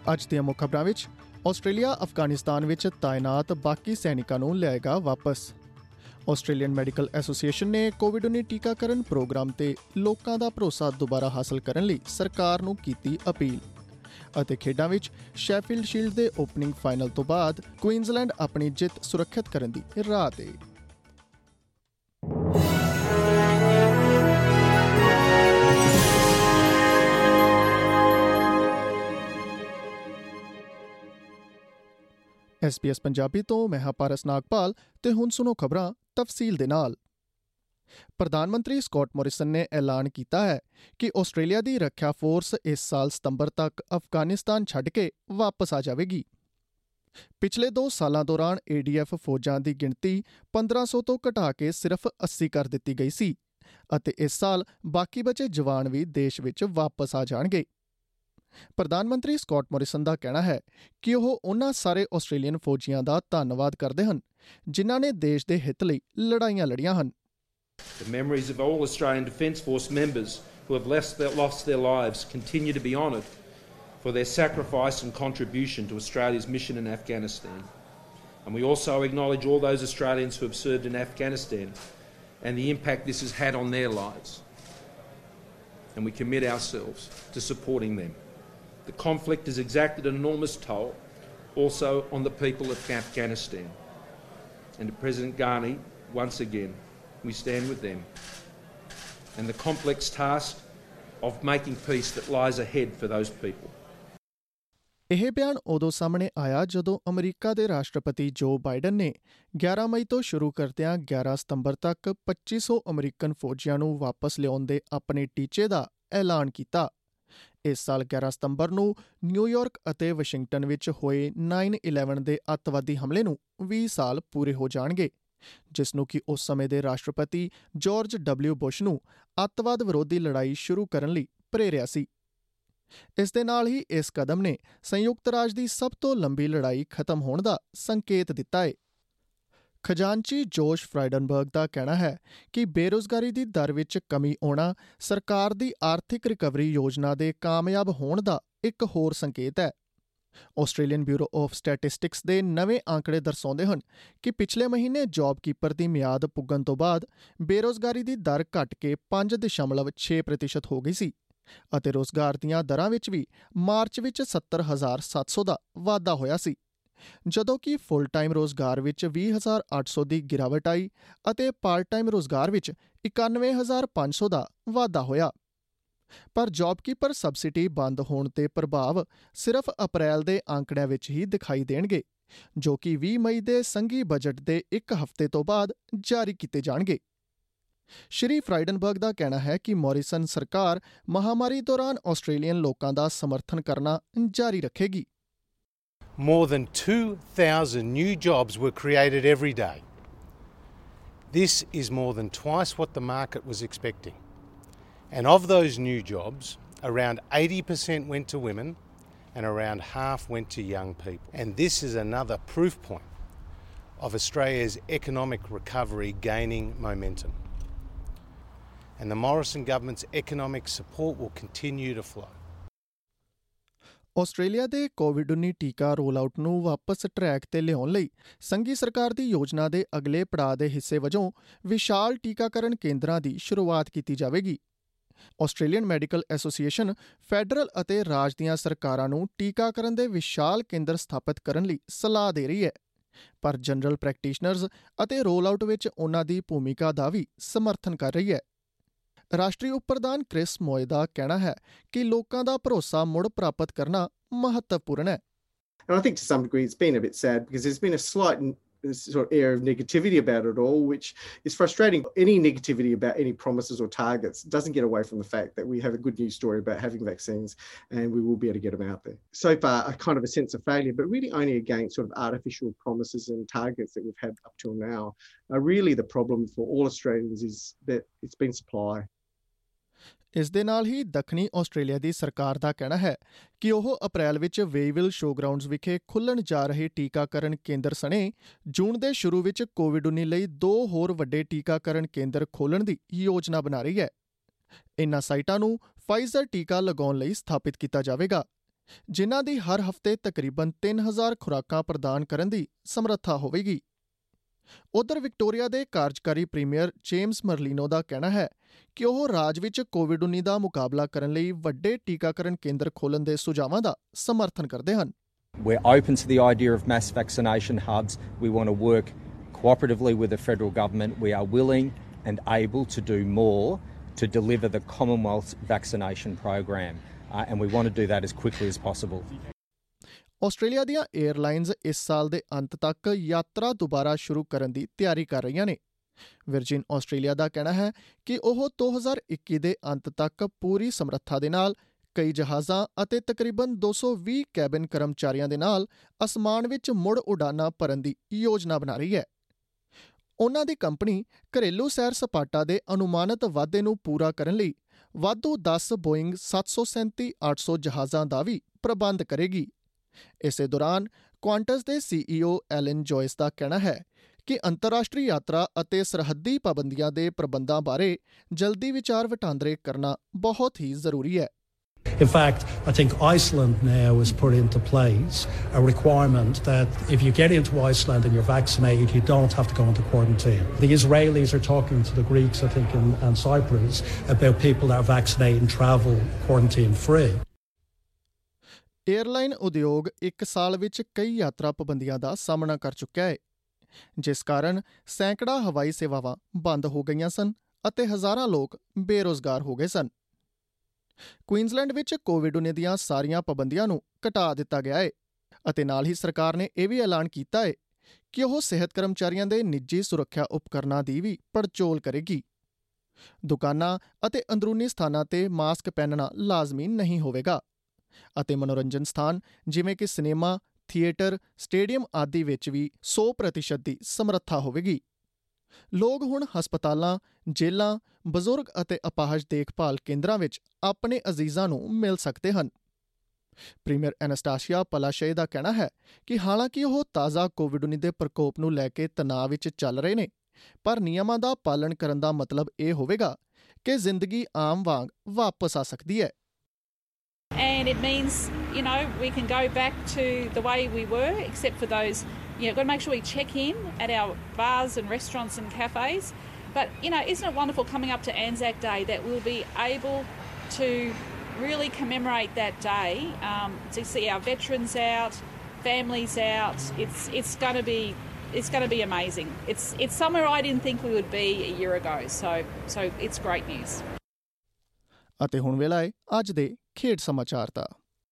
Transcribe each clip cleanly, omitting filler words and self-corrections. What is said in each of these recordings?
ਅੱਜ ਦੀਆਂ ਮੁੱਖ ਖਬਰਾਂ ਵਿੱਚ ਆਸਟ੍ਰੇਲੀਆ ਅਫਗਾਨਿਸਤਾਨ ਵਿੱਚ ਤਾਇਨਾਤ ਬਾਕੀ ਸੈਨਿਕਾਂ ਨੂੰ ਲਿਆਏਗਾ ਵਾਪਸ। ਆਸਟ੍ਰੇਲੀਅਨ ਮੈਡੀਕਲ ਐਸੋਸੀਏਸ਼ਨ ਨੇ ਕੋਵਿਡ-19 ਟੀਕਾਕਰਨ ਪ੍ਰੋਗਰਾਮ ਤੇ ਲੋਕਾਂ ਦਾ ਭਰੋਸਾ ਦੁਬਾਰਾ ਹਾਸਲ ਕਰਨ ਲਈ ਸਰਕਾਰ ਨੂੰ ਕੀਤੀ ਅਪੀਲ। ਅਤੇ ਖੇਡਾਂ ਵਿੱਚ ਸ਼ੈਫੀਲਡ ਸ਼ੀਲਡ ਦੇ ਓਪਨਿੰਗ ਫਾਈਨਲ ਤੋਂ ਬਾਅਦ ਕੁਈਨਜ਼ਲੈਂਡ ਆਪਣੀ ਜਿੱਤ ਸੁਰੱਖਿਅਤ ਕਰਨ ਦੀ ਰਾਹ ਤੇ। SBS ਪੰਜਾਬੀ ਤੋਂ ਮੈਂ ਹਾਂ ਪਾਰਸ ਨਾਗਪਾਲ ਤੇ ਹੁਣ ਸੁਣੋ ਖਬਰਾਂ ਤਫਸੀਲ ਦੇ ਨਾਲ। ਪ੍ਰਧਾਨ ਮੰਤਰੀ ਸਕਾਟ ਮੋਰਿਸਨ ਨੇ ਐਲਾਨ ਕੀਤਾ ਹੈ ਕਿ ਆਸਟ੍ਰੇਲੀਆ ਦੀ ਰੱਖਿਆ ਫੋਰਸ ਇਸ ਸਾਲ ਸਤੰਬਰ ਤੱਕ ਅਫਗਾਨਿਸਤਾਨ ਛੱਡ ਕੇ ਵਾਪਸ ਆ ਜਾਵੇਗੀ। ਪਿਛਲੇ 2 ਸਾਲਾਂ ਦੌਰਾਨ ADF ਫੌਜਾਂ ਦੀ ਗਿਣਤੀ 1500 ਤੋਂ ਘਟਾ ਕੇ ਸਿਰਫ 80 ਕਰ ਦਿੱਤੀ ਗਈ ਸੀ ਅਤੇ ਇਸ ਸਾਲ ਬਾਕੀ ਬਚੇ ਜਵਾਨ ਵੀ ਦੇਸ਼ ਵਿੱਚ ਵਾਪਸ ਆ ਜਾਣਗੇ। ਪ੍ਰਧਾਨ ਮੰਤਰੀ ਸਕਾਟ ਮੋਰਿਸਨ ਦਾ ਕਹਿਣਾ ਹੈ ਕਿ ਉਹ ਉਹਨਾਂ ਸਾਰੇ ਆਸਟ੍ਰੇਲੀਅਨ ਫੌਜੀਆਂ ਦਾ ਧੰਨਵਾਦ ਕਰਦੇ ਹਨ ਜਿਨ੍ਹਾਂ ਨੇ ਦੇਸ਼ ਦੇ ਹਿੱਤ ਲਈ ਲੜਾਈਆਂ ਲੜੀਆਂ ਹਨ। The memories of all Australian Defence Force members who have lost their lives continue to be honoured for their sacrifice and contribution to Australia's mission in Afghanistan. And we also acknowledge all those Australians who have served in Afghanistan and the impact this has had on their lives. And we commit ourselves to supporting them. The conflict has exacted an enormous toll also on the people of Afghanistan. And to President Ghani, once again, we stand with them and the complex task of making peace that lies ahead for those people. ਇਹ ਬਿਆਨ ਉਦੋਂ ਸਾਹਮਣੇ ਆਇਆ ਜਦੋਂ America ਦੇ ਰਾਸ਼ਟਰਪਤੀ ਜੋ Biden ਨੇ 11 ਮਈ ਤੋਂ ਸ਼ੁਰੂ ਕਰਦਿਆਂ 11 ਸਤੰਬਰ ਤੱਕ 2500 ਅਮਰੀਕਨ ਫੌਜੀਆਂ ਨੂੰ ਵਾਪਸ ਲਿਆਉਣ ਦੇ ਆਪਣੇ ਟੀਚੇ ਦਾ ਐਲਾਨ ਕੀਤਾ। ਇਸ ਸਾਲ 11 ਸਤੰਬਰ ਨੂੰ ਨਿਊਯਾਰਕ ਅਤੇ ਵਾਸ਼ਿੰਗਟਨ ਵਿੱਚ ਹੋਏ 9/11 ਦੇ ਅੱਤਵਾਦੀ ਹਮਲੇ ਨੂੰ 20 ਸਾਲ ਪੂਰੇ ਹੋ ਜਾਣਗੇ, ਜਿਸ ਨੂੰ ਕਿ ਉਸ ਸਮੇਂ ਦੇ ਰਾਸ਼ਟਰਪਤੀ ਜਾਰਜ W. ਬੁਸ਼ ਨੂੰ ਅੱਤਵਾਦ ਵਿਰੋਧੀ ਲੜਾਈ ਸ਼ੁਰੂ ਕਰਨ ਲਈ ਪ੍ਰੇਰਿਆ ਸੀ। ਇਸ ਦੇ ਨਾਲ ਹੀ ਇਸ ਕਦਮ ਨੇ ਸੰਯੁਕਤ ਰਾਜ ਦੀ ਸਭ ਤੋਂ ਲੰਬੀ ਲੜਾਈ ਖਤਮ ਹੋਣ ਦਾ ਸੰਕੇਤ ਦਿੱਤਾ ਹੈ। ਖਜ਼ਾਨਚੀ ਜੋਸ਼ ਫਰਾਈਡਨਬਰਗ ਦਾ ਕਹਿਣਾ ਹੈ ਕਿ ਬੇਰੁਜ਼ਗਾਰੀ ਦੀ ਦਰ ਵਿੱਚ ਕਮੀ ਆਉਣਾ ਸਰਕਾਰ ਦੀ ਆਰਥਿਕ ਰਿਕਵਰੀ ਯੋਜਨਾ ਦੇ ਕਾਮਯਾਬ ਹੋਣ ਦਾ ਇੱਕ ਹੋਰ ਸੰਕੇਤ ਹੈ। ਆਸਟ੍ਰੇਲੀਅਨ ਬਿਊਰੋ ਆਫ ਸਟੈਟਿਸਟਿਕਸ ਦੇ ਨਵੇਂ ਆંકੜੇ ਦਰਸਾਉਂਦੇ ਹਨ ਕਿ ਪਿਛਲੇ ਮਹੀਨੇ ਜੌਬ ਕੀਪਰ ਦੀ ਮਿਆਦ ਪੁੱਗਣ ਤੋਂ ਬਾਅਦ ਬੇਰੁਜ਼ਗਾਰੀ ਦੀ ਦਰ ਘਟ ਕੇ 5.6% ਹੋ ਗਈ ਸੀ ਅਤੇ ਰੋਜ਼ਗਾਰ ਦੀਆਂ ਦਰਾਂ ਵਿੱਚ ਵੀ ਮਾਰਚ ਵਿੱਚ 70,700 ਦਾ ਵਾਧਾ ਹੋਇਆ ਸੀ, ਜਦੋਂ ਕਿ ਫੁੱਲ ਟਾਈਮ ਰੋਜ਼ਗਾਰ ਵਿੱਚ 20,800 ਦੀ ਗਿਰਾਵਟ ਆਈ ਅਤੇ ਪਾਰਟ ਟਾਈਮ ਰੋਜ਼ਗਾਰ ਵਿੱਚ 91,500 ਦਾ ਵਾਧਾ ਹੋਇਆ। ਪਰ ਜੌਬਕੀਪਰ ਸਬਸਿਡੀ ਬੰਦ ਹੋਣ ਤੇ ਪ੍ਰਭਾਵ ਸਿਰਫ ਅਪ੍ਰੈਲ ਦੇ ਆંકੜਿਆਂ ਵਿੱਚ ਹੀ ਦਿਖਾਈ ਦੇਣਗੇ, ਜੋ ਕਿ 20 ਮਈ ਦੇ ਸੰਘੀ ਬਜਟ ਦੇ ਇੱਕ ਹਫ਼ਤੇ ਤੋਂ ਬਾਅਦ ਜਾਰੀ ਕੀਤੇ ਜਾਣਗੇ। ਸ਼੍ਰੀ ਫਰਾਈਡਨਬਰਗ ਦਾ ਕਹਿਣਾ ਹੈ ਕਿ ਮੋਰਿਸਨ ਸਰਕਾਰ ਮਹਾਮਾਰੀ ਦੌਰਾਨ ਆਸਟ੍ਰੇਲੀਅਨ ਲੋਕਾਂ ਦਾ ਸਮਰਥਨ ਕਰਨਾ ਜਾਰੀ ਰੱਖੇਗੀ। More than 2,000 new jobs were created every day. This is more than twice what the market was expecting. And of those new jobs, around 80% went to women and around half went to young people. And this is another proof point of Australia's economic recovery gaining momentum. And the Morrison government's economic support will continue to flow. Australia ਦੇ ਕੋਵਿਡ-19 ਟੀਕਾ role-out ਨੂੰ ਵਾਪਸ track ਤੇ ਲਿਆਉਣ ਲਈ ਸੰਘੀ ਸਰਕਾਰ ਦੀ ਯੋਜਨਾ ਦੇ ਅਗਲੇ ਪੜਾਅ ਦੇ ਹਿੱਸੇ ਵਜੋਂ ਵਿਸ਼ਾਲ ਟੀਕਾਕਰਨ ਕੇਂਦਰਾਂ ਦੀ ਸ਼ੁਰੂਆਤ ਕੀਤੀ ਜਾਵੇਗੀ। ਆਸਟ੍ਰੇਲੀਅਨ ਮੈਡੀਕਲ ਐਸੋਸੀਏਸ਼ਨ ਫੈਡਰਲ ਅਤੇ ਰਾਜ ਦੀਆਂ ਸਰਕਾਰਾਂ ਨੂੰ ਟੀਕਾਕਰਨ ਦੇ ਵਿਸ਼ਾਲ ਕੇਂਦਰ ਸਥਾਪਿਤ ਕਰਨ ਲਈ ਸਲਾਹ ਦੇ ਰਹੀ ਹੈ, ਪਰ ਜਨਰਲ ਪ੍ਰੈਕਟੀਸ਼ਨਰਜ਼ ਅਤੇ ਰੋਲ-ਆਊਟ ਵਿੱਚ ਉਹਨਾਂ ਦੀ ਭੂਮਿਕਾ ਦਾ ਵੀ ਸਮਰਥਨ ਕਰ ਰਹੀ ਹੈ। ਰਾਸ਼ਟਰੀ ਉਪ ਪ੍ਰਧਾਨ ਕ੍ਰਿਸ ਮੋਏ ਦਾ ਕਹਿਣਾ ਹੈ ਕਿ ਲੋਕਾਂ ਦਾ ਭਰੋਸਾ ਮੁੜ ਪ੍ਰਾਪਤ ਕਰਨਾ ਮਹੱਤਵਪੂਰਨ ਹੈ। And I think to some degree it's been a bit sad because there's been a slight sort of air of negativity about it all, which is frustrating. Any negativity about any promises or targets doesn't get away from the fact that we have a good news story about having vaccines and we will be able to get them out there. So far, a kind of a sense of failure, but really only against sort of artificial promises and targets that we've had up till now. Really the problem for all Australians is that it's been supply. ਇਸ ਦੇ ਨਾਲ ਹੀ ਦੱਖਣੀ Australia ਦੀ ਸਰਕਾਰ ਦਾ ਕਹਿਣਾ ਹੈ ਕਿ ਉਹ ਅਪ੍ਰੈਲ ਵਿੱਚ ਵੇਈਵਿਲ ਸ਼ੋਗਰਾਊਂਡਸ ਵਿਖੇ ਖੁੱਲ੍ਹਣ ਜਾ ਰਹੇ ਟੀਕਾਕਰਨ ਕੇਂਦਰ ਸਣੇ ਜੂਨ ਦੇ ਸ਼ੁਰੂ ਵਿੱਚ ਕੋਵਿਡ-19 ਲਈ 2 ਹੋਰ ਵੱਡੇ ਟੀਕਾਕਰਨ ਕੇਂਦਰ ਖੋਲ੍ਹਣ ਦੀ ਯੋਜਨਾ ਬਣਾ ਰਹੀ ਹੈ। ਇਨ੍ਹਾਂ ਸਾਈਟਾਂ ਨੂੰ ਫਾਈਜ਼ਰ ਟੀਕਾ ਲਗਾਉਣ ਲਈ ਸਥਾਪਿਤ ਕੀਤਾ ਜਾਵੇਗਾ, ਜਿਨ੍ਹਾਂ ਦੀ ਹਰ ਹਫ਼ਤੇ ਤਕਰੀਬਨ 3000 ਖੁਰਾਕਾਂ ਪ੍ਰਦਾਨ ਕਰਨ ਦੀ ਸਮਰੱਥਾ ਹੋਵੇਗੀ। ਉਧਰ ਵਿਕਟੋਰੀਆ ਦੇ ਕਾਰਜਕਾਰੀ ਪ੍ਰੀਮੀਅਰ ਜੇਮਸ ਮਰਲੀਨੋ ਦਾ ਕਹਿਣਾ ਹੈ ਕਿ ਉਹ ਰਾਜ ਵਿੱਚ ਕੋਵਿਡ-19 ਦਾ ਮੁਕਾਬਲਾ ਕਰਨ ਲਈ ਵੱਡੇ ਟੀਕਾਕਰਨ ਕੇਂਦਰ ਖੋਲ੍ਹਣ ਦੇ ਸੁਝਾਵਾਂ ਦਾ ਸਮਰਥਨ ਕਰਦੇ ਹਨ। We're open to the idea of mass vaccination hubs. We want to work cooperatively with the federal government. We are willing and able to do more to deliver the Commonwealth's vaccination program. And we want to do that as quickly as possible. Australia ਦੀਆਂ airlines ਇਸ ਸਾਲ ਦੇ ਅੰਤ ਤੱਕ ਯਾਤਰਾ ਦੁਬਾਰਾ ਸ਼ੁਰੂ ਕਰਨ ਦੀ ਤਿਆਰੀ ਕਰ ਰਹੀਆਂ ਨੇ। ਵਿਰਜਿਨ ਆਸਟ੍ਰੇਲੀਆ ਦਾ ਕਹਿਣਾ ਹੈ ਕਿ ਉਹ 2021 ਦੇ ਅੰਤ ਤੱਕ ਪੂਰੀ ਸਮਰੱਥਾ ਦੇ ਨਾਲ ਕਈ ਜਹਾਜ਼ਾਂ ਅਤੇ ਤਕਰੀਬਨ 220 ਕੈਬਿਨ ਕਰਮਚਾਰੀਆਂ ਦੇ ਨਾਲ ਅਸਮਾਨ ਵਿੱਚ ਮੁੜ ਉਡਾਨਾਂ ਭਰਨ ਦੀ ਯੋਜਨਾ ਬਣਾ ਰਹੀ ਹੈ। ਉਨ੍ਹਾਂ ਦੀ ਕੰਪਨੀ ਘਰੇਲੂ ਸੈਰ ਸਪਾਟਾ ਦੇ ਅਨੁਮਾਨਿਤ ਵਾਧੇ ਨੂੰ ਪੂਰਾ ਕਰਨ ਲਈ ਵਾਧੂ 10 ਬੋਇੰਗ 737-800 ਜਹਾਜ਼ਾਂ ਦਾ ਵੀ ਪ੍ਰਬੰਧ ਕਰੇਗੀ। ਇਸੇ ਦੌਰਾਨ ਕੁਆਂਟਸ ਦੇ CEO ਐਲਨ ਜੋਇਸ ਦਾ ਕਹਿਣਾ ਹੈ ਕਿ ਅੰਤਰਰਾਸ਼ਟਰੀ ਯਾਤਰਾ ਅਤੇ ਸਰਹੱਦੀ ਪਾਬੰਦੀਆਂ ਦੇ ਪ੍ਰਬੰਧਾਂ ਬਾਰੇ ਜਲਦੀ ਵਿਚਾਰ ਵਟਾਂਦਰੇ ਕਰਨਾ ਬਹੁਤ ਹੀ ਜ਼ਰੂਰੀ ਹੈ। In fact, I think Iceland now has put into place a requirement that if you get into Iceland and you're vaccinated, you don't have to go into quarantine. The Israelis are talking to the Greeks, I think, and Cyprus about people that are vaccinated and travel quarantine-free. Airline ਉਦਯੋਗ ਇੱਕ ਸਾਲ ਵਿੱਚ ਕਈ ਯਾਤਰਾ ਪਾਬੰਦੀਆਂ ਦਾ ਸਾਹਮਣਾ ਕਰ ਚੁੱਕਿਆ ਹੈ, ਜਿਸ ਕਾਰਨ ਸੈਂਕੜਾ ਹਵਾਈ ਸੇਵਾਵਾਂ ਬੰਦ ਹੋ ਗਈਆਂ ਸਨ ਅਤੇ ਹਜ਼ਾਰਾਂ ਲੋਕ ਬੇਰੁਜ਼ਗਾਰ ਹੋ ਗਏ ਸਨ। ਕੁਈਨਜ਼ਲੈਂਡ ਵਿੱਚ ਕੋਵਿਡ-19 ਦੀਆਂ ਸਾਰੀਆਂ ਪਾਬੰਦੀਆਂ ਨੂੰ ਘਟਾ ਦਿੱਤਾ ਗਿਆ ਹੈ ਅਤੇ ਨਾਲ ਹੀ ਸਰਕਾਰ ਨੇ ਇਹ ਵੀ ਐਲਾਨ ਕੀਤਾ ਹੈ ਕਿ ਉਹ ਸਿਹਤ ਕਰਮਚਾਰੀਆਂ ਦੇ ਨਿੱਜੀ ਸੁਰੱਖਿਆ ਉਪਕਰਨਾਂ ਦੀ ਵੀ ਪੜਚੋਲ ਕਰੇਗੀ। ਦੁਕਾਨਾਂ ਅਤੇ ਅੰਦਰੂਨੀ ਸਥਾਨਾਂ ਤੇ ਮਾਸਕ ਪਹਿਨਣਾ ਲਾਜ਼ਮੀ ਨਹੀਂ ਹੋਵੇਗਾ ਅਤੇ ਮਨੋਰੰਜਨ ਸਥਾਨ ਜਿਵੇਂ ਕਿ ਸਿਨੇਮਾ, ਥੀਏਟਰ, ਸਟੇਡੀਅਮ ਆਦਿ ਵਿੱਚ ਵੀ 100% ਦੀ ਸਮਰੱਥਾ ਹੋਵੇਗੀ। ਲੋਕ ਹੁਣ ਹਸਪਤਾਲਾਂ, ਜੇਲ੍ਹਾਂ, ਬਜ਼ੁਰਗ ਅਤੇ ਅਪਾਹਜ ਦੇਖਭਾਲ ਕੇਂਦਰਾਂ ਵਿੱਚ ਆਪਣੇ ਅਜ਼ੀਜ਼ਾਂ ਨੂੰ ਮਿਲ ਸਕਦੇ ਹਨ। ਪ੍ਰੀਮੀਅਰ ਐਨਾਸਟਾਸੀਆ ਪਲਾਸ਼ੇ ਦਾ ਕਹਿਣਾ ਹੈ ਕਿ ਹਾਲਾਂਕਿ ਉਹ ਤਾਜ਼ਾ ਕੋਵਿਡ-19 ਦੇ ਪ੍ਰਕੋਪ ਨੂੰ ਲੈ ਕੇ ਤਣਾਅ ਵਿੱਚ ਚੱਲ ਰਹੇ ਨੇ, ਪਰ ਨਿਯਮਾਂ ਦਾ ਪਾਲਣ ਕਰਨ ਦਾ ਮਤਲਬ ਇਹ ਹੋਵੇਗਾ ਕਿ ਜ਼ਿੰਦਗੀ ਆਮ ਵਾਂਗ ਵਾਪਸ ਆ ਸਕਦੀ ਹੈ। And it means, we can go back to the way we were, except for those, got to make sure we check in at our bars and restaurants and cafes. But, isn't it wonderful coming up to Anzac Day that we'll be able to really commemorate that day, to see our veterans out, families out. It's going to be amazing. It's somewhere I didn't think we would be a year ago. So it's great news. ਅਤੇ ਹੁਣ ਵੇਲਾ ਹੈ ਅੱਜ ਦੇ ਖੇਡ ਸਮਾਚਾਰ ਦਾ।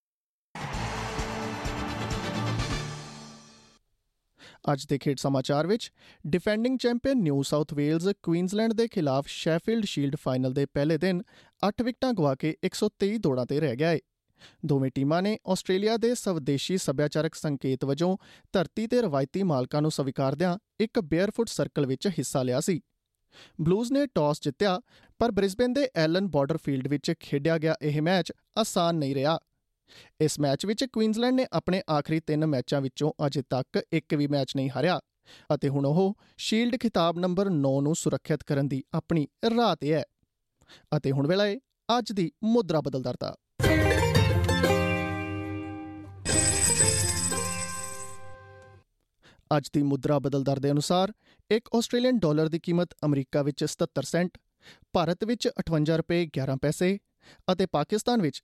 ਅੱਜ ਦੇ ਖੇਡ ਸਮਾਚਾਰ ਵਿੱਚ defending champion New South Wales Queensland ਦੇ ਖਿਲਾਫ ਸ਼ੈਫੀਲਡ ਸ਼ੀਲਡ ਫਾਈਨਲ ਦੇ ਪਹਿਲੇ ਦਿਨ 8 ਵਿਕਟਾਂ ਗਵਾ ਕੇ 123 ਦੌੜਾਂ ਤੇ ਰਹਿ ਗਿਆ ਹੈ। ਦੋਵੇਂ ਟੀਮਾਂ ਨੇ ਆਸਟ੍ਰੇਲੀਆ ਦੇ ਸਵਦੇਸ਼ੀ ਸੱਭਿਆਚਾਰਕ ਸੰਕੇਤ ਵਜੋਂ ਧਰਤੀ ਤੇ ਰਵਾਇਤੀ ਮਾਲਕਾਂ ਨੂੰ ਸਵੀਕਾਰਦਿਆਂ ਇੱਕ ਬੇਅਰਫੁੱਟ ਸਰਕਲ ਵਿੱਚ ਹਿੱਸਾ ਲਿਆ ਸੀ। ਬਲੂਜ਼ ਨੇ ਟਾਸ ਜਿੱਤਿਆ, ਪਰ ਬ੍ਰਿਸਬੇਨ ਦੇ ਐਲਨ ਬਾਰਡਰ ਫੀਲਡ ਵਿੱਚ ਖੇਡਿਆ ਗਿਆ ਇਹ ਮੈਚ ਆਸਾਨ ਨਹੀਂ ਰਿਹਾ। ਇਸ ਮੈਚ ਵਿੱਚ ਕੁਈਨਜ਼ਲੈਂਡ ਨੇ ਆਪਣੇ ਆਖਰੀ 3 ਮੈਚਾਂ ਵਿੱਚੋਂ ਅਜੇ ਤੱਕ ਇੱਕ ਵੀ ਮੈਚ ਨਹੀਂ ਹਾਰਿਆ ਅਤੇ ਹੁਣ ਉਹ ਸ਼ੀਲਡ ਖਿਤਾਬ ਨੰਬਰ 9 ਨੂੰ ਸੁਰੱਖਿਅਤ ਕਰਨ ਦੀ ਆਪਣੀ ਰਾਹ ਤੇ ਹੈ। ਅਤੇ ਹੁਣ ਵੇਲਾ ਹੈ ਅੱਜ ਦੀ ਮੁਦਰਾ ਬਦਲਦਰ ਦਾ। ਅੱਜ ਦੀ ਮੁਦਰਾ ਬਦਲਦਰ ਦੇ ਅਨੁਸਾਰ ਇੱਕ ਆਸਟ੍ਰੇਲੀਅਨ ਡਾਲਰ ਦੀ ਕੀਮਤ ਅਮਰੀਕਾ ਵਿੱਚ 77 ਸੈਂਟ, ਭਾਰਤ ਵਿੱਚ 58 ਰੁਪਏ 11 ਪੈਸੇ ਅਤੇ ਪਾਕਿਸਤਾਨ ਵਿੱਚ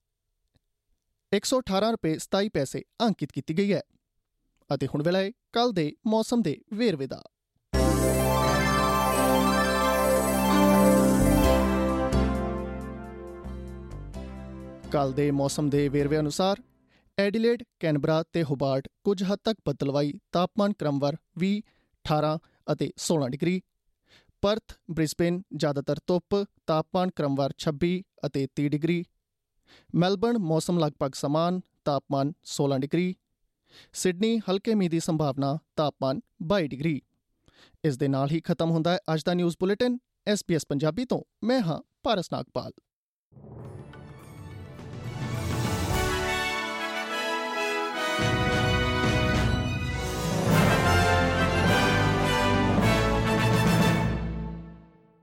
118 ਰੁਪਏ 27 ਪੈਸੇ ਅੰਕਿਤ ਕੀਤੀ ਗਈ ਹੈ। ਅਤੇ ਹੁਣ ਵੇਲਾ ਹੈ ਕੱਲ੍ਹ ਦੇ ਮੌਸਮ ਦੇ ਵੇਰਵੇ ਦਾ। ਕੱਲ੍ਹ ਦੇ ਮੌਸਮ ਦੇ ਵੇਰਵੇ ਅਨੁਸਾਰ ਐਡੀਲੇਡ, ਕੈਨਬਰਾ ਤੇ ਹੋਬਾਰਟ ਕੁਝ ਹੱਦ ਤੱਕ ਬੱਦਲਵਾਈ, ਤਾਪਮਾਨ ਕ੍ਰਮਵਾਰ 20, 18 ਅਤੇ 16 ਡਿਗਰੀ। ਪਰਥ, ਬ੍ਰਿਸਬੇਨ ਜ਼ਿਆਦਾਤਰ ਧੁੱਪ, ਤਾਪਮਾਨ ਕ੍ਰਮਵਾਰ 26 ਅਤੇ 30 ਡਿਗਰੀ। ਮੈਲਬਰਨ ਮੌਸਮ ਲਗਭਗ ਸਮਾਨ, ਤਾਪਮਾਨ 16 ਡਿਗਰੀ। ਸਿਡਨੀ ਹਲਕੇ ਮੀਂਹ ਦੀ ਸੰਭਾਵਨਾ, ਤਾਪਮਾਨ 22 ਡਿਗਰੀ। ਇਸ ਦੇ ਨਾਲ ਹੀ ਖਤਮ ਹੁੰਦਾ ਹੈ ਅੱਜ ਦਾ ਨਿਊਜ਼ ਬੁਲੇਟਿਨ। SBS ਪੰਜਾਬੀ ਤੋਂ ਮੈਂ ਹਾਂ ਪਾਰਸ ਨਾਗਪਾਲ।